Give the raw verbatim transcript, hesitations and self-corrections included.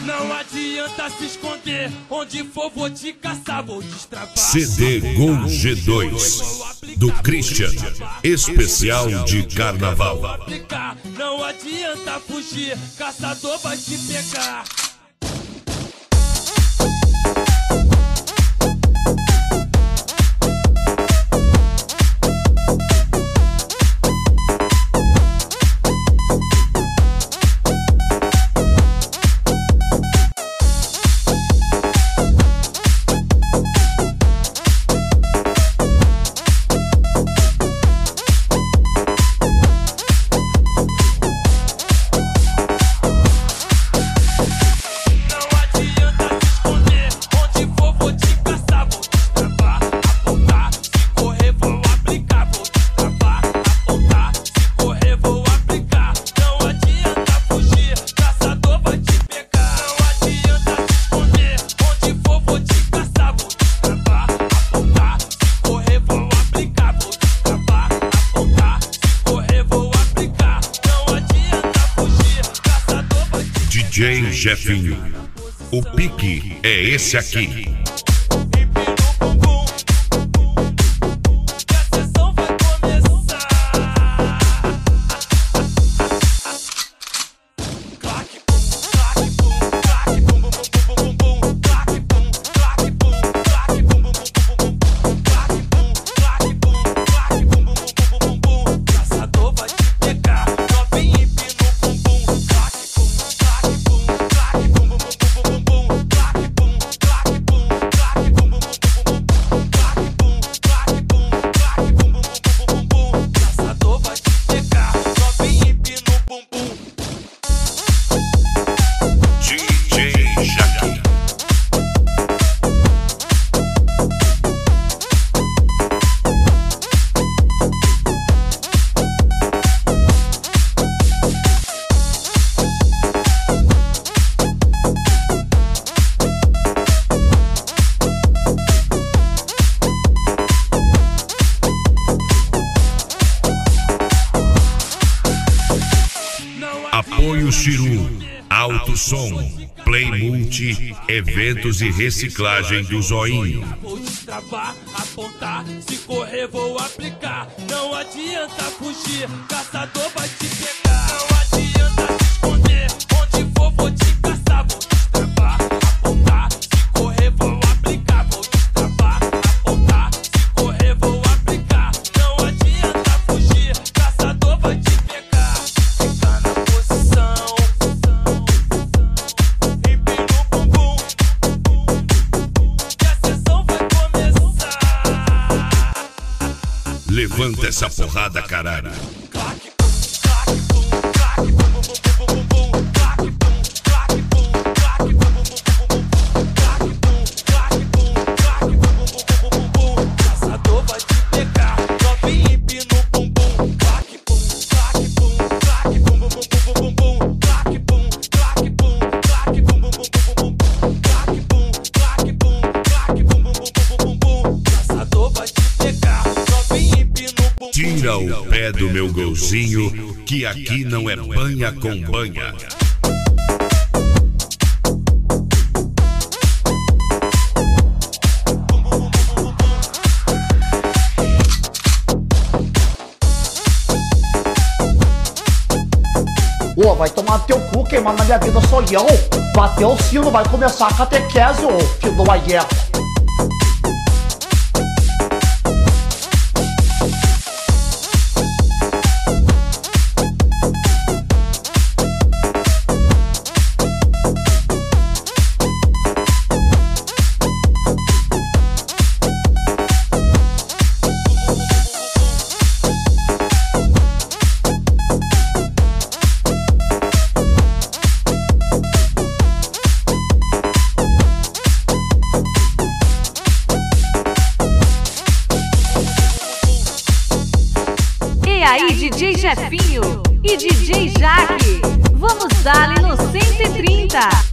Não adianta se esconder, onde for vou te caçar, vou destravar. C D Gol G dois do Christian, especial de carnaval. Não adianta fugir, caçador vai te pegar. D J Jefinho, o pique é esse aqui. Apoio Chiru, Alto Som, Play Multi, eventos e reciclagem do Zoinho. Vou destravar, apontar, se correr vou aplicar. Não adianta fugir, caçador vai te pegar. Não adianta se esconder, onde for vou te caçar. Vou destravar, apontar, se correr vou aplicar. Vou destravar, apontar, se correr vou aplicar. Não adianta fugir, caçador vai te pegar. Fica na posição, empina o bumbum, que a sessão vai começar. Levanta essa porrada, caralho. Caçador vai te pegar, novinho empina o bumbum. Clac, bum, clac, bum, clac, bum, bum, bum, bum, bum, clac, bum, clac, bum, clac, bum, bum, bum, bum, clac, bum, clac, bum, clac, bum, bum, bum, bum. Caçador vai te pegar, novinho empina o bumbum. Tira o pé do meu golzinho, que aqui não é banha com banha. Ô, oh, vai tomar no teu cu, queimar na minha vida sou eu. Bateu o sino, vai começar a catequese, ô filho do Aieco. E aí, D J Jefinho e D J Jaque, vamos dar-lhe no cento e trinta.